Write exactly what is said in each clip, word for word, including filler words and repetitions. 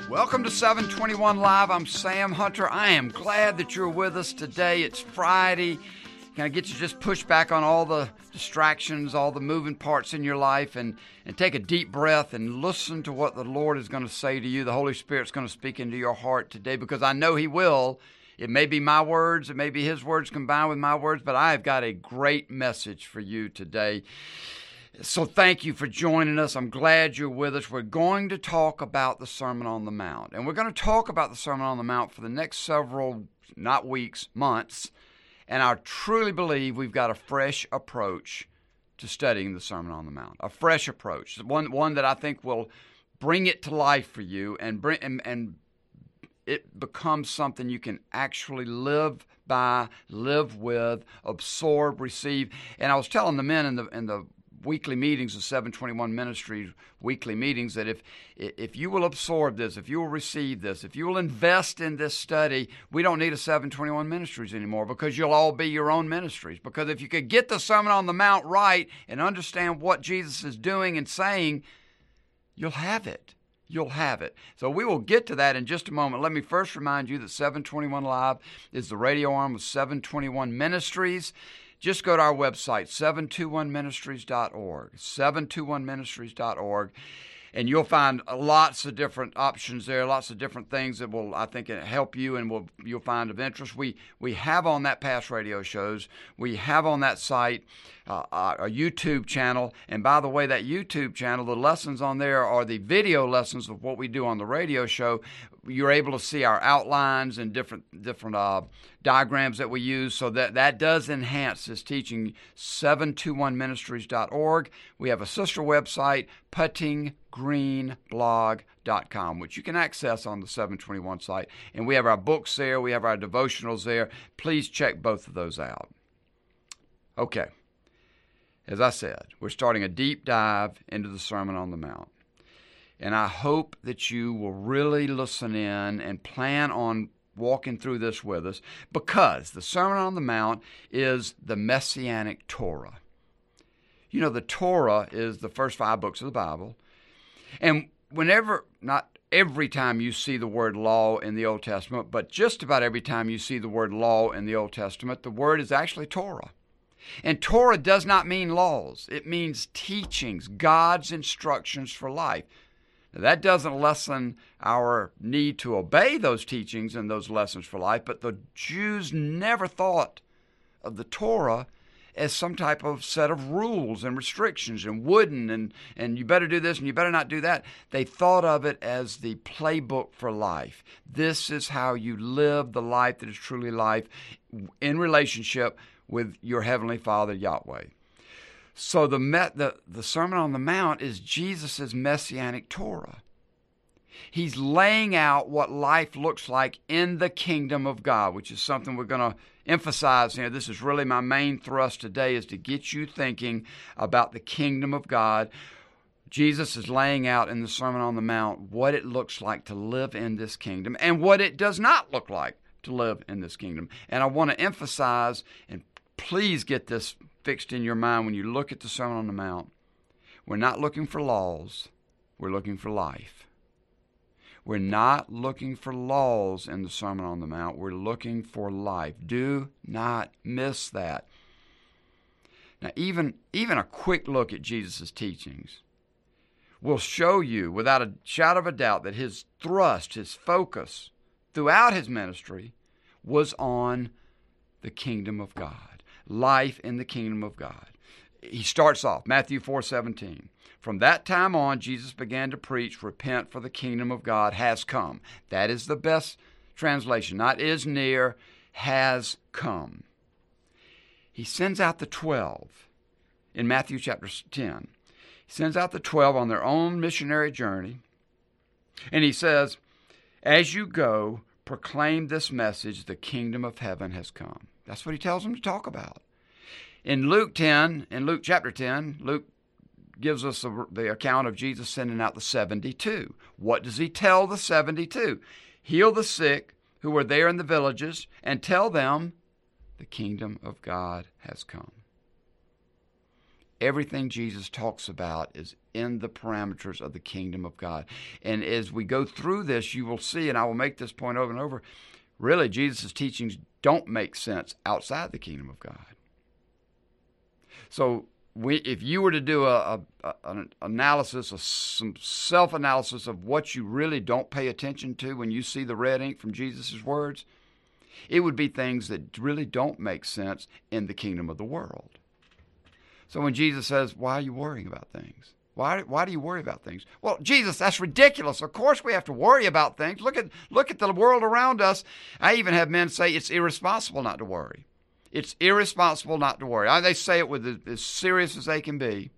Welcome to seven twenty-one Live. I'm Sam Hunter. I am glad that you're with us today. It's Friday. Kind of get you just push back on all the distractions, all the moving parts in your life, and, and take a deep breath and listen to what the Lord is going to say to you. The Holy Spirit's going to speak into your heart today because I know He will. It may be my words, it may be His words combined with my words, but I have got a great message for you today. So thank you for joining us. I'm glad you're with us. We're going to talk about the Sermon on the Mount. And we're going to talk about the Sermon on the Mount for the next several, not weeks, months. And I truly believe we've got a fresh approach to studying the Sermon on the Mount. A fresh approach. One one that I think will bring it to life for you and bring and, and it becomes something you can actually live by, live with, absorb, receive. And I was telling the men in the in the weekly meetings of seven twenty-one Ministries, weekly meetings, that if if you will absorb this, if you will receive this, if you will invest in this study, we don't need a seven twenty-one Ministries anymore because you'll all be your own ministries. Because if you could get the Sermon on the Mount right and understand what Jesus is doing and saying, you'll have it. You'll have it. So we will get to that in just a moment. Let me first remind you that seven twenty-one Live is the radio arm of seven twenty-one Ministries. Just go to our website, seven twenty-one ministries dot org, seven twenty-one ministries dot org, and you'll find lots of different options there, lots of different things that will, I think, help you and will you'll find of interest. We we have on that past radio shows. We have on that site uh, a YouTube channel, and by the way, that YouTube channel, the lessons on there are the video lessons of what we do on the radio show. You're able to see our outlines and different different uh, diagrams that we use, so that, that does enhance this teaching. seven twenty-one ministries dot org. We have a sister website, putting green blog dot com, which you can access on the seven twenty-one site. And we have our books there. We have our devotionals there. Please check both of those out. Okay. As I said, we're starting a deep dive into the Sermon on the Mount. And I hope that you will really listen in and plan on walking through this with us, because the Sermon on the Mount is the Messianic Torah. You know, the Torah is the first five books of the Bible. And whenever, not every time you see the word law in the Old Testament, but just about every time you see the word law in the Old Testament, the word is actually Torah. And Torah does not mean laws. It means teachings, God's instructions for life. Now, that doesn't lessen our need to obey those teachings and those lessons for life, but the Jews never thought of the Torah as some type of set of rules and restrictions and wooden and, and you better do this and you better not do that. They thought of it as the playbook for life. This is how you live the life that is truly life in relationship with your Heavenly Father, Yahweh. So the, the, the Sermon on the Mount is Jesus' Messianic Torah. He's laying out what life looks like in the kingdom of God, which is something we're going to emphasize here. This is really my main thrust today, is to get you thinking about the kingdom of God. Jesus is laying out in the Sermon on the Mount what it looks like to live in this kingdom and what it does not look like to live in this kingdom. And I want to emphasize, and please get this fixed in your mind when you look at the Sermon on the Mount, we're not looking for laws, we're looking for life. We're not looking for laws in the Sermon on the Mount, we're looking for life. Do not miss that. Now, even, even a quick look at Jesus' teachings will show you without a shadow of a doubt that his thrust, his focus throughout his ministry was on the kingdom of God, life in the kingdom of God. He starts off, Matthew four seventeen. From that time on, Jesus began to preach, repent, for the kingdom of God has come. That is the best translation, not is near, has come. He sends out the twelve in Matthew chapter ten. He sends out the twelve on their own missionary journey, and he says, as you go, proclaim this message, the kingdom of heaven has come. That's what he tells them to talk about. In Luke ten, in Luke chapter ten, Luke gives us the, the account of Jesus sending out the seventy-two. What does he tell the seventy-two? Heal the sick who are there in the villages and tell them the kingdom of God has come. Everything Jesus talks about is in the parameters of the kingdom of God. And as we go through this, you will see, and I will make this point over and over, really, Jesus' teachings don't make sense outside the kingdom of God. So we, if you were to do a, a, an analysis, a, some self-analysis of what you really don't pay attention to when you see the red ink from Jesus' words, it would be things that really don't make sense in the kingdom of the world. So when Jesus says, why are you worrying about things? Why, why do you worry about things? Well, Jesus, that's ridiculous. Of course we have to worry about things. Look at, look at the world around us. I even have men say it's irresponsible not to worry. It's irresponsible not to worry. I, they say it with as serious as they can be.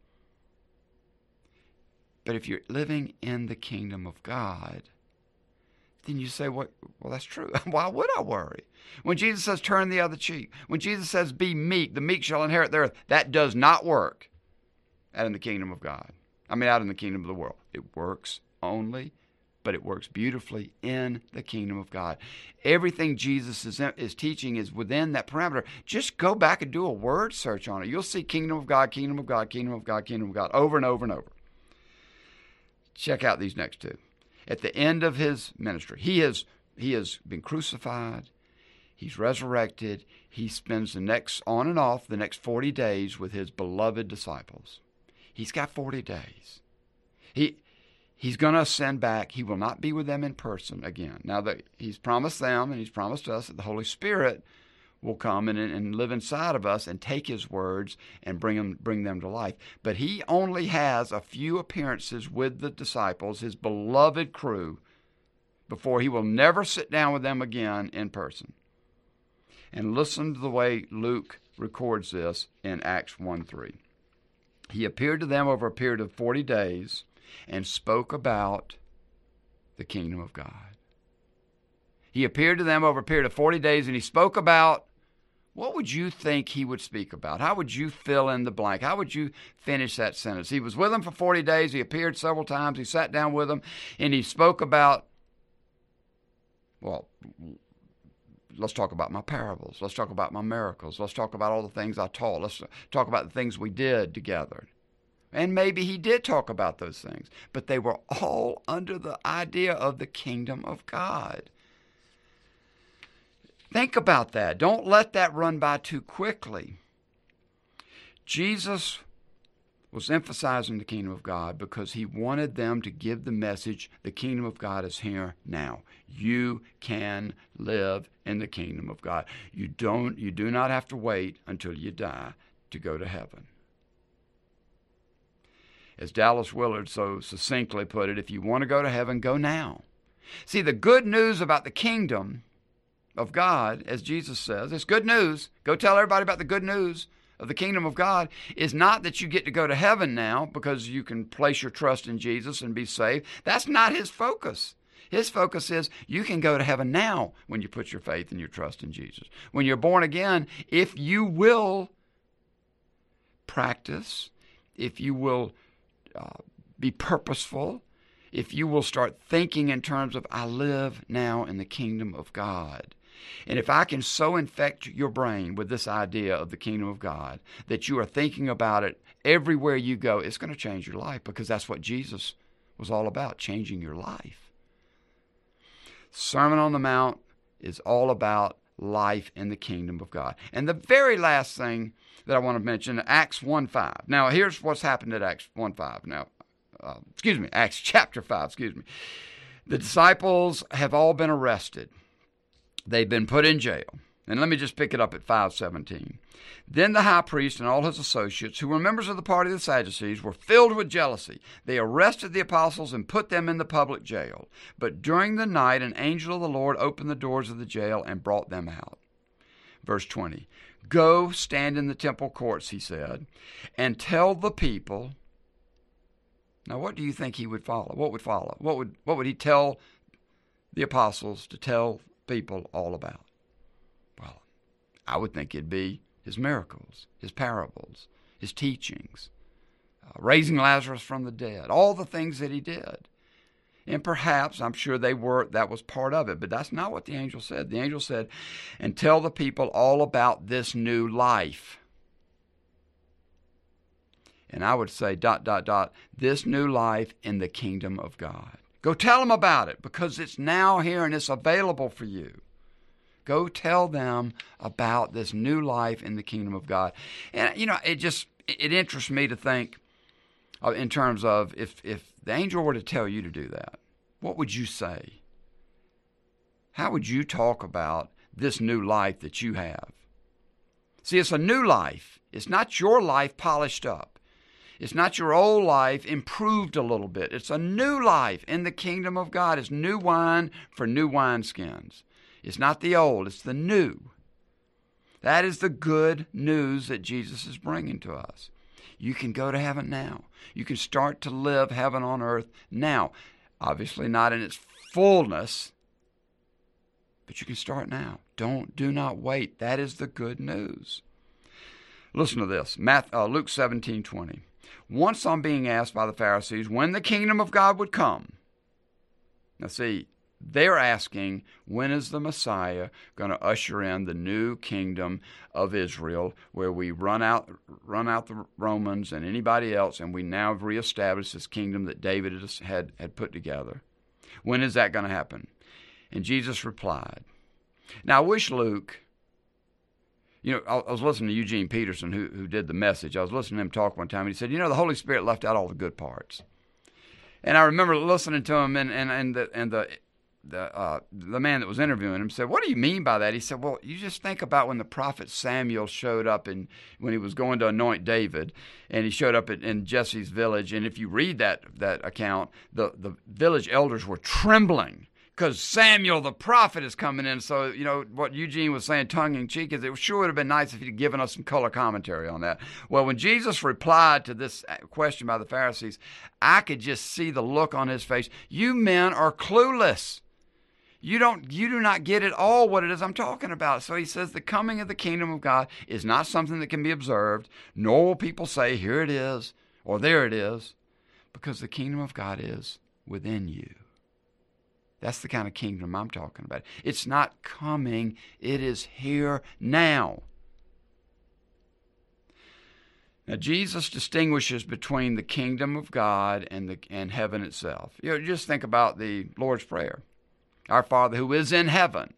But if you're living in the kingdom of God, then you say, well, well that's true. Why would I worry? When Jesus says, turn the other cheek, when Jesus says, be meek, the meek shall inherit the earth, that does not work out in the kingdom of God. I mean, out in the kingdom of the world. It works only, but it works beautifully in the kingdom of God. Everything Jesus is, is teaching is within that parameter. Just go back and do a word search on it. You'll see kingdom of God, kingdom of God, kingdom of God, kingdom of God, over and over and over. Check out these next two. At the end of his ministry, he has, he has been crucified. He's resurrected. He spends the next, on and off, the next forty days with his beloved disciples. He's got forty days. He, he's going to ascend back. He will not be with them in person again. Now, that he's promised them and he's promised us that the Holy Spirit will come and, and live inside of us and take his words and bring them, bring them to life. But he only has a few appearances with the disciples, his beloved crew, before he will never sit down with them again in person. And listen to the way Luke records this in Acts one three. He appeared to them over a period of forty days and spoke about the kingdom of God. He appeared to them over a period of forty days and he spoke about, what would you think he would speak about? How would you fill in the blank? How would you finish that sentence? He was with them for forty days. He appeared several times. He sat down with them and he spoke about, well, let's talk about my parables. Let's talk about my miracles. Let's talk about all the things I taught. Let's talk about the things we did together. And maybe he did talk about those things, but they were all under the idea of the kingdom of God. Think about that. Don't let that run by too quickly. Jesus was emphasizing the kingdom of God because he wanted them to give the message, the kingdom of God is here now. You can live in the kingdom of God. You don't, you do not have to wait until you die to go to heaven. As Dallas Willard so succinctly put it, if you want to go to heaven, go now. See, the good news about the kingdom of God, as Jesus says, it's good news. Go tell everybody about the good news of the kingdom of God, is not that you get to go to heaven now because you can place your trust in Jesus and be saved. That's not his focus. His focus is you can go to heaven now when you put your faith and your trust in Jesus. When you're born again, if you will practice, if you will uh, be purposeful, if you will start thinking in terms of, I live now in the kingdom of God. And if I can so infect your brain with this idea of the kingdom of God that you are thinking about it everywhere you go, it's going to change your life because that's what Jesus was all about, changing your life. Sermon on the Mount is all about life in the kingdom of God. And the very last thing that I want to mention, Acts one five. Now, here's what's happened at Acts one five. Now, uh, excuse me, Acts chapter five, excuse me. The disciples have all been arrested. They've been put in jail. And let me just pick it up at five seventeen. Then the high priest and all his associates, who were members of the party of the Sadducees, were filled with jealousy. They arrested the apostles and put them in the public jail. But during the night, an angel of the Lord opened the doors of the jail and brought them out. Verse twenty. Go stand in the temple courts, he said, and tell the people. Now, what do you think he would follow? What would follow? What would, what would he tell the apostles to tell people all about? Well, I would think it'd be his miracles, his parables, his teachings, uh, raising Lazarus from the dead, all the things that he did. And perhaps, I'm sure they were, that was part of it, but that's not what the angel said. The angel said, and tell the people all about this new life. And I would say, dot, dot, dot, this new life in the kingdom of God. Go tell them about it, because it's now here and it's available for you. Go tell them about this new life in the kingdom of God. And, you know, it just, it interests me to think in terms of if, if the angel were to tell you to do that, what would you say? How would you talk about this new life that you have? See, it's a new life. It's not your life polished up. It's not your old life improved a little bit. It's a new life in the kingdom of God. It's new wine for new wineskins. It's not the old, it's the new. That is the good news that Jesus is bringing to us. You can go to heaven now. You can start to live heaven on earth now. Obviously not in its fullness, but you can start now. Don't, do not wait. That is the good news. Listen to this, Matthew, uh, Luke seventeen twenty. Once on being asked by the Pharisees when the kingdom of God would come. Now see, they're asking, when is the Messiah going to usher in the new kingdom of Israel, where we run out run out the Romans and anybody else, and we now have reestablished this kingdom that David had, had put together? When is that going to happen? And Jesus replied. Now, I wish Luke, you know, I was listening to Eugene Peterson, who, who did the message. I was listening to him talk one time, and he said, you know, the Holy Spirit left out all the good parts. And I remember listening to him, and, and, and the, and the, the, uh, the man that was interviewing him said, what do you mean by that? He said, well, you just think about when the prophet Samuel showed up, and when he was going to anoint David, and he showed up in, in Jesse's village, and if you read that, that account, the, the village elders were trembling, because Samuel the prophet is coming in. So, you know, what Eugene was saying tongue-in-cheek is it sure would have been nice if he'd given us some color commentary on that. Well, when Jesus replied to this question by the Pharisees, I could just see the look on his face. You men are clueless. You don't, you do not get at all what it is I'm talking about. So he says the coming of the kingdom of God is not something that can be observed, nor will people say, here it is, or there it is, because the kingdom of God is within you. That's the kind of kingdom I'm talking about. It's not coming, it is here now. Now, Jesus distinguishes between the kingdom of God and the and heaven itself. You know, just think about the Lord's Prayer. Our Father who is in heaven.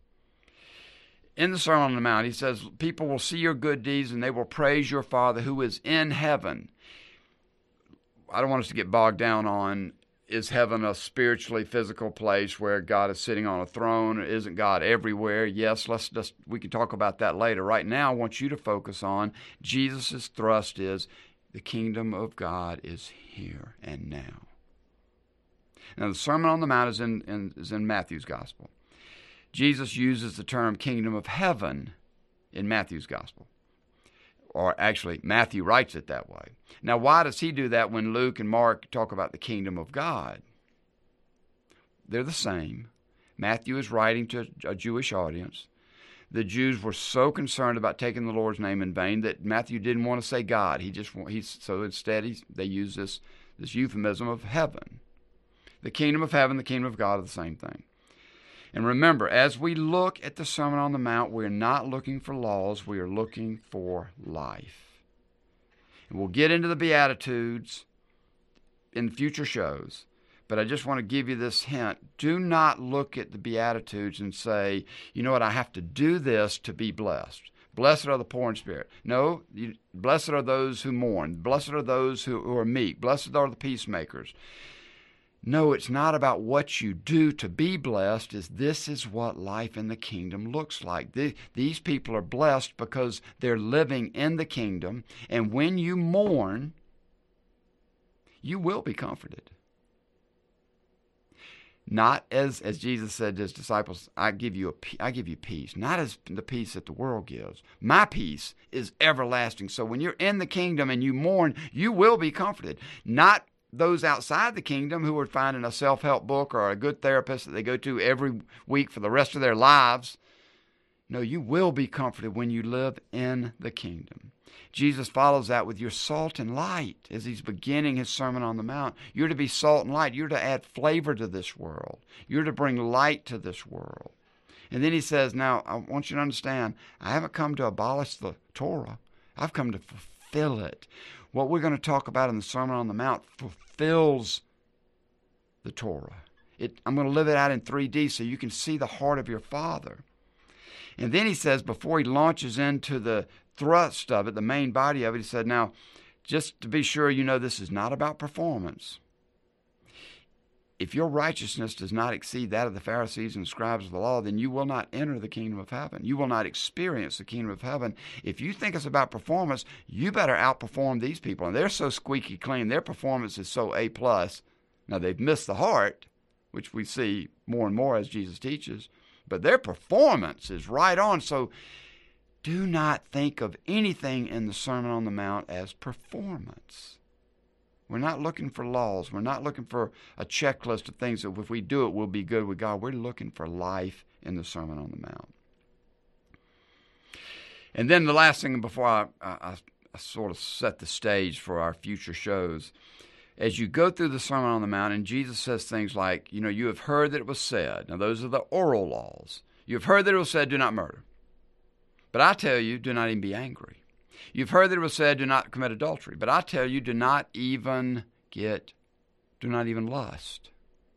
In the Sermon on the Mount, he says, people will see your good deeds and they will praise your Father who is in heaven. I don't want us to get bogged down on, is heaven a spiritually physical place where God is sitting on a throne? Isn't God everywhere? Yes, let's just, we can talk about that later. Right now, I want you to focus on Jesus' thrust is the kingdom of God is here and now. Now, the Sermon on the Mount is in, in, is in Matthew's Gospel. Jesus uses the term kingdom of heaven in Matthew's Gospel. Or actually, Matthew writes it that way. Now, why does he do that when Luke and Mark talk about the kingdom of God? They're the same. Matthew is writing to a Jewish audience. The Jews were so concerned about taking the Lord's name in vain that Matthew didn't want to say God. He just he's so instead he, they use this this euphemism of heaven. The kingdom of heaven, the kingdom of God are the same thing. And remember, as we look at the Sermon on the Mount, we're not looking for laws, we are looking for life. And we'll get into the Beatitudes in future shows, but I just want to give you this hint. Do not look at the Beatitudes and say, you know what, I have to do this to be blessed. Blessed are the poor in spirit. No, you, blessed are those who mourn. Blessed are those who, who are meek. Blessed are the peacemakers. No, it's not about what you do to be blessed. Is this is what life in the kingdom looks like. These people are blessed because they're living in the kingdom. And when you mourn, you will be comforted. Not as, as Jesus said to his disciples, I give you a, I give you peace. Not as the peace that the world gives. My peace is everlasting. So when you're in the kingdom and you mourn, you will be comforted. Not those outside the kingdom who are finding a self-help book or a good therapist that they go to every week for the rest of their lives. No, you will be comforted when you live in the kingdom. Jesus follows that with your salt and light as he's beginning his Sermon on the Mount. You're to be salt and light. You're to add flavor to this world. You're to bring light to this world. And then he says, now, I want you to understand, I haven't come to abolish the Torah. I've come to fulfill it. what we're going to talk about in the Sermon on the Mount fulfills the Torah. It, I'm going to live it out in three D so you can see the heart of your Father. And then he says, before he launches into the thrust of it, the main body of it, he said, now, just to be sure you know this is not about performance. If your righteousness does not exceed that of the Pharisees and scribes of the law, then you will not enter the kingdom of heaven. You will not experience the kingdom of heaven. If you think it's about performance, you better outperform these people. And they're so squeaky clean. Their performance is so A plus. Now, they've missed the heart, which we see more and more as Jesus teaches. But their performance is right on. So do not think of anything in the Sermon on the Mount as performance. We're not looking for laws. We're not looking for a checklist of things that if we do it, we'll be good with God. We're looking for life in the Sermon on the Mount. And then the last thing before I, I, I sort of set the stage for our future shows, as you go through the Sermon on the Mount, and Jesus says things like, you know, you have heard that it was said. Now, those are the oral laws. You have heard that it was said, do not murder. But I tell you, do not even be angry. You've heard that it was said, do not commit adultery. But I tell you, do not even get, do not even lust.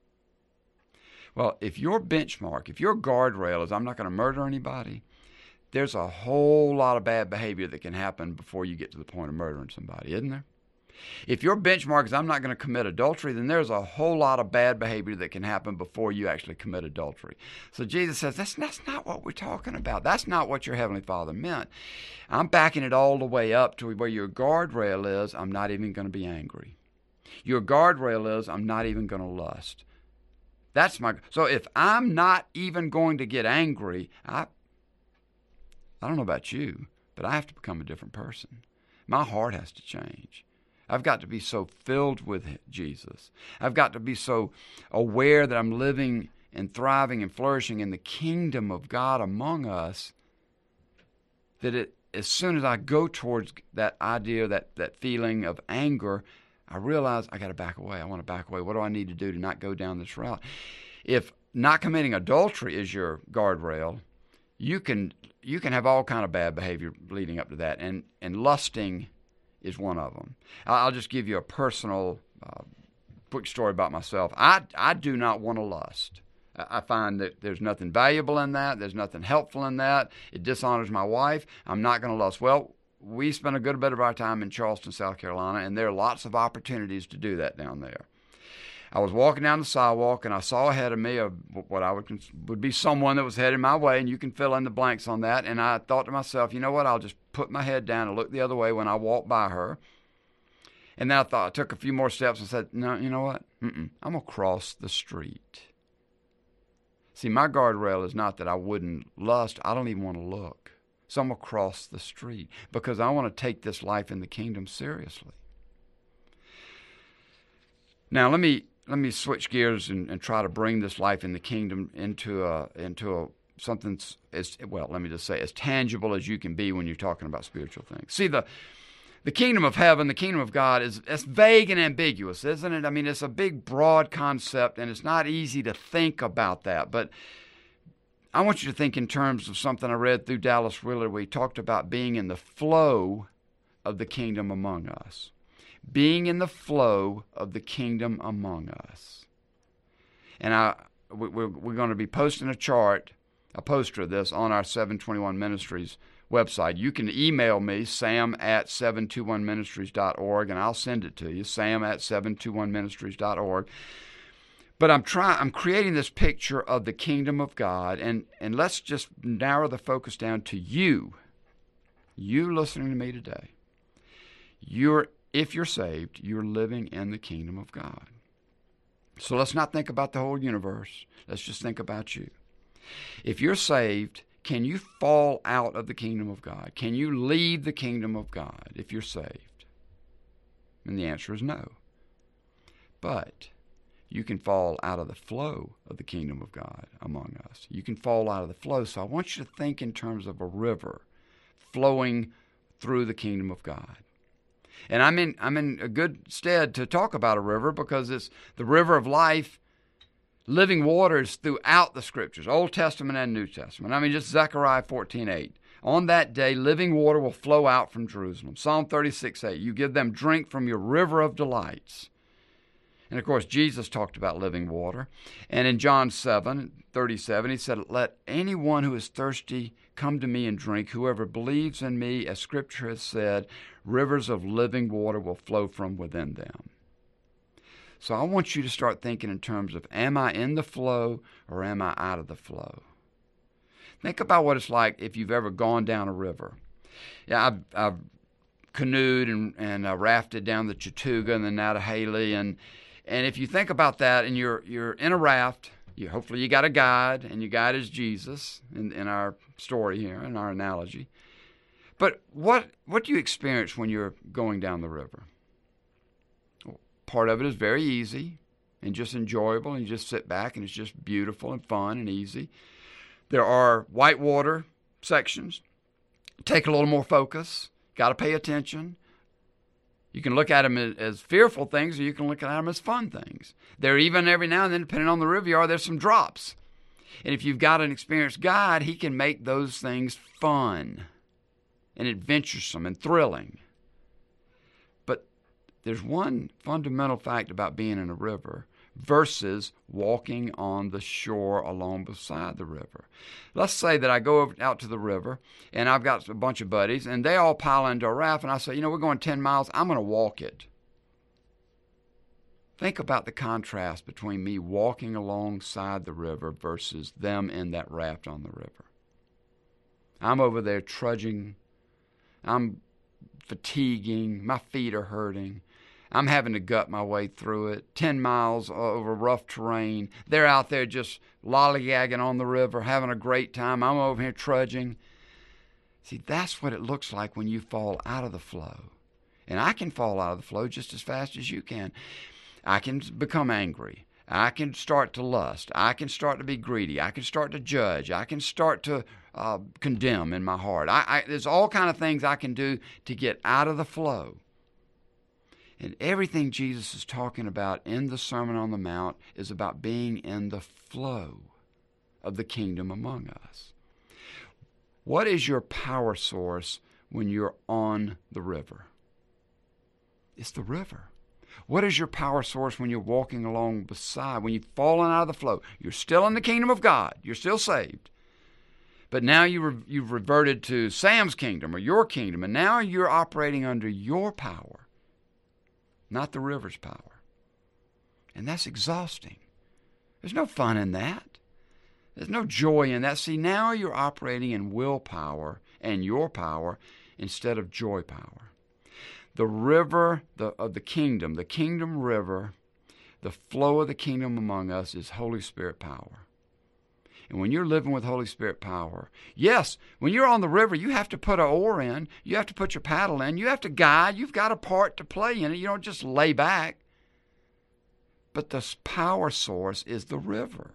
Well, if your benchmark, if your guardrail is I'm not going to murder anybody, there's a whole lot of bad behavior that can happen before you get to the point of murdering somebody, isn't there? If your benchmark is I'm not going to commit adultery, then there's a whole lot of bad behavior that can happen before you actually commit adultery. So Jesus says, that's, that's not what we're talking about. That's not what your Heavenly Father meant. I'm backing it all the way up to where your guardrail is, I'm not even going to be angry. Your guardrail is, I'm not even going to lust. That's my, so if I'm not even going to get angry, I, I don't know about you, but I have to become a different person. My heart has to change. I've got to be so filled with Jesus. I've got to be so aware that I'm living and thriving and flourishing in the kingdom of God among us that it, as soon as I go towards that idea, that, that feeling of anger, I realize I got to back away. I want to back away. What do I need to do to not go down this route? If not committing adultery is your guardrail, you can you can have all kind of bad behavior leading up to that, and, and lusting is one of them. I'll just give you a personal, uh, quick story about myself. I, I do not want to lust. I find that there's nothing valuable in that. There's nothing helpful in that. It dishonors my wife. I'm not going to lust. Well, we spent a good bit of our time in Charleston, South Carolina, and there are lots of opportunities to do that down there. I was walking down the sidewalk, and I saw ahead of me a, what I would would be someone that was headed my way, and you can fill in the blanks on that. And I thought to myself, you know what, I'll just put my head down and look the other way when I walk by her. And then I thought, I took a few more steps and said, no, you know what, Mm-mm, I'm going to cross the street. See, my guardrail is not that I wouldn't lust. I don't even want to look. So I'm going to cross the street because I want to take this life in the kingdom seriously. Now, let me let me switch gears and, and try to bring this life in the kingdom into a into a something as well. Let me just say as tangible as you can be when you're talking about spiritual things. See, the the kingdom of heaven, the kingdom of God is it's vague and ambiguous, isn't it? I mean, it's a big, broad concept, and it's not easy to think about that. But I want you to think in terms of something I read through Dallas Willard, where he talked about being in the flow of the kingdom among us. Being in the flow of the kingdom among us. And I, we're, we're going to be posting a chart, a poster of this on our seven twenty-one Ministries website. You can email me, sam at seven twenty-one ministries dot org, and I'll send it to you, sam at seven twenty-one ministries dot org. But I'm trying, I'm creating this picture of the kingdom of God, and, and let's just narrow the focus down to you, you listening to me today. You're If you're saved, you're living in the kingdom of God. So let's not think about the whole universe. Let's just think about you. If you're saved, can you fall out of the kingdom of God? Can you leave the kingdom of God if you're saved? And the answer is no. But you can fall out of the flow of the kingdom of God among us. You can fall out of the flow. So I want you to think in terms of a river flowing through the kingdom of God. And I'm in I'm in a good stead to talk about a river because it's the river of life, living waters throughout the Scriptures, Old Testament and New Testament. I mean, just Zechariah fourteen eight. On that day, living water will flow out from Jerusalem. Psalm thirty-six eight, you give them drink from your river of delights. And of course, Jesus talked about living water. And in John seven thirty-seven, he said, let anyone who is thirsty come to me and drink. Whoever believes in me, as Scripture has said, rivers of living water will flow from within them. So I want you to start thinking in terms of, am I in the flow or am I out of the flow? Think about what it's like if you've ever gone down a river. Yeah, I've, I've canoed and, and uh, rafted down the Chattooga and then out of Haley. And, and if you think about that and you're, you're in a raft, you, hopefully you got a guide, and your guide is Jesus in, in our story here, in our analogy. But what, what do you experience when you're going down the river? Well, part of it is very easy and just enjoyable, and you just sit back and it's just beautiful and fun and easy. There are whitewater sections. Take a little more focus. Got to pay attention. You can look at them as fearful things, or you can look at them as fun things. There, even every now and then, depending on the river you are, there's some drops. And if you've got an experienced guide, he can make those things fun and adventuresome and thrilling. But there's one fundamental fact about being in a river versus walking on the shore along beside the river. Let's say that I go over, out to the river, and I've got a bunch of buddies, and they all pile into a raft, and I say, you know, we're going ten miles, I'm going to walk it. Think about the contrast between me walking alongside the river versus them in that raft on the river. I'm over there trudging. I'm fatiguing. My feet are hurting. I'm having to gut my way through it. Ten miles over rough terrain. They're out there just lollygagging on the river, having a great time. I'm over here trudging. See, that's what it looks like when you fall out of the flow. And I can fall out of the flow just as fast as you can. I can become angry. I can start to lust. I can start to be greedy. I can start to judge. I can start to uh, condemn in my heart. I, I, there's all kind of things I can do to get out of the flow. And everything Jesus is talking about in the Sermon on the Mount is about being in the flow of the kingdom among us. What is your power source when you're on the river? It's the river. What is your power source when you're walking along beside, when you've fallen out of the flow? You're still in the kingdom of God. You're still saved. But now you re- you've reverted to Sam's kingdom or your kingdom, and now you're operating under your power. Not the river's power. And that's exhausting. There's no fun in that. There's no joy in that. See, now you're operating in willpower and your power instead of joy power. The river the, of the kingdom, the kingdom river, the flow of the kingdom among us is Holy Spirit power. And when you're living with Holy Spirit power, yes, when you're on the river, you have to put an oar in. You have to put your paddle in. You have to guide. You've got a part to play in it. You don't just lay back. But the power source is the river.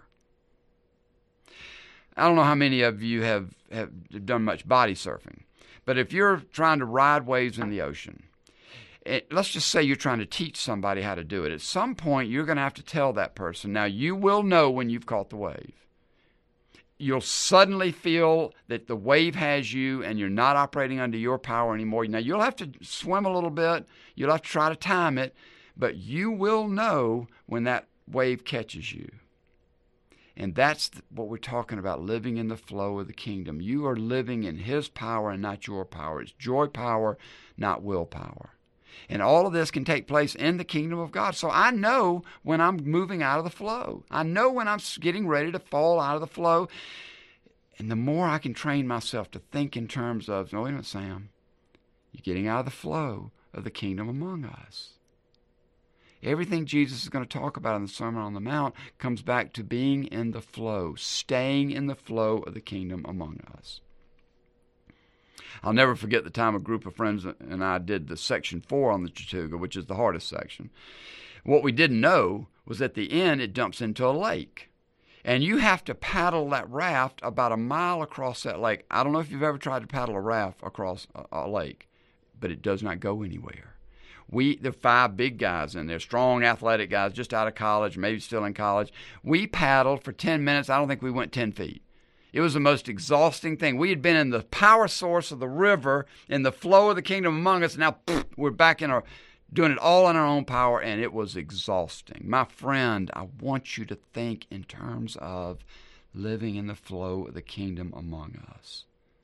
I don't know how many of you have, have done much body surfing. But if you're trying to ride waves in the ocean, it, let's just say you're trying to teach somebody how to do it. At some point, you're going to have to tell that person, now you will know when you've caught the wave. You'll suddenly feel that the wave has you and you're not operating under your power anymore. Now, you'll have to swim a little bit. You'll have to try to time it. But you will know when that wave catches you. And that's what we're talking about, living in the flow of the kingdom. You are living in His power and not your power. It's joy power, not willpower. And all of this can take place in the kingdom of God. So I know when I'm moving out of the flow. I know when I'm getting ready to fall out of the flow. And the more I can train myself to think in terms of, no, wait a minute, Sam, you're getting out of the flow of the kingdom among us. Everything Jesus is going to talk about in the Sermon on the Mount comes back to being in the flow, staying in the flow of the kingdom among us. I'll never forget the time a group of friends and I did the section four on the Chattooga, which is the hardest section. What we didn't know was at the end it dumps into a lake. And you have to paddle that raft about a mile across that lake. I don't know if you've ever tried to paddle a raft across a, a lake, but it does not go anywhere. We, the five big guys in there, strong athletic guys just out of college, maybe still in college, we paddled for ten minutes. I don't think we went ten feet. It was the most exhausting thing. We had been in the power source of the river, in the flow of the kingdom among us. Now pfft, we're back in our, doing it all in our own power, and it was exhausting. My friend, I want you to think in terms of living in the flow of the kingdom among us.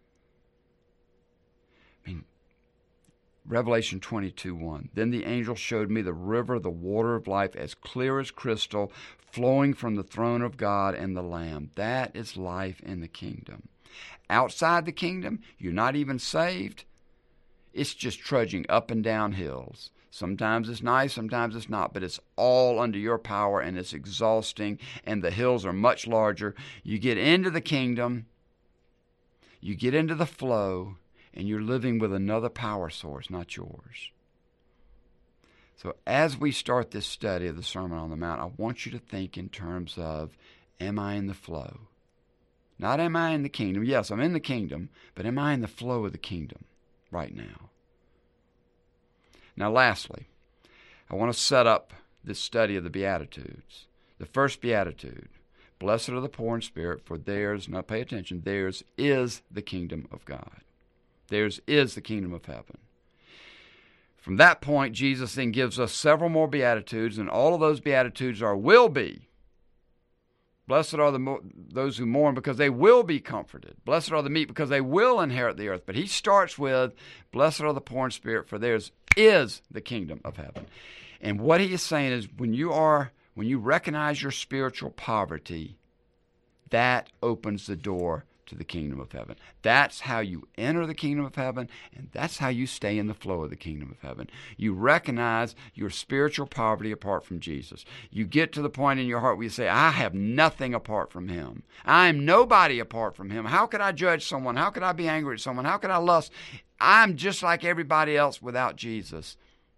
I mean, Revelation twenty-two one. Then the angel showed me the river, the water of life, as clear as crystal, flowing from the throne of God and the Lamb. That is life in the kingdom. Outside the kingdom, you're not even saved. It's just trudging up and down hills. Sometimes it's nice, sometimes it's not, but it's all under your power, and it's exhausting, and the hills are much larger. You get into the kingdom, you get into the flow, and you're living with another power source, not yours. So as we start this study of the Sermon on the Mount, I want you to think in terms of, am I in the flow? Not am I in the kingdom. Yes, I'm in the kingdom, but am I in the flow of the kingdom right now? Now lastly, I want to set up this study of the Beatitudes. The first Beatitude, blessed are the poor in spirit, for theirs, now pay attention, theirs is the kingdom of God. Theirs is the kingdom of heaven. From that point, Jesus then gives us several more Beatitudes, and all of those Beatitudes are will be. Blessed are the mo- those who mourn, because they will be comforted. Blessed are the meek, because they will inherit the earth. But he starts with, blessed are the poor in spirit, for theirs is the kingdom of heaven. And what he is saying is, when you are, when you recognize your spiritual poverty, that opens the door to the kingdom of heaven. That's how you enter the kingdom of heaven, and that's how you stay in the flow of the kingdom of heaven. You recognize your spiritual poverty apart from Jesus. You get to the point in your heart where you say, I have nothing apart from him. I am nobody apart from him. How could I judge someone? How could I be angry at someone? How could I lust? I'm just like everybody else without Jesus.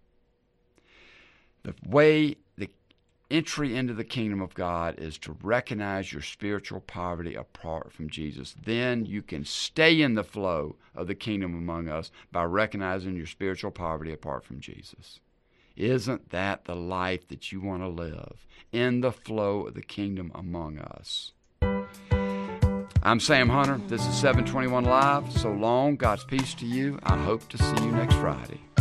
The way the entry into the kingdom of God is to recognize your spiritual poverty apart from Jesus. Then you can stay in the flow of the kingdom among us by recognizing your spiritual poverty apart from Jesus. Isn't that the life that you want to live? In the flow of the kingdom among us. I'm Sam Hunter. This is seven twenty-one Live. So long. God's peace to you. I hope to see you next Friday.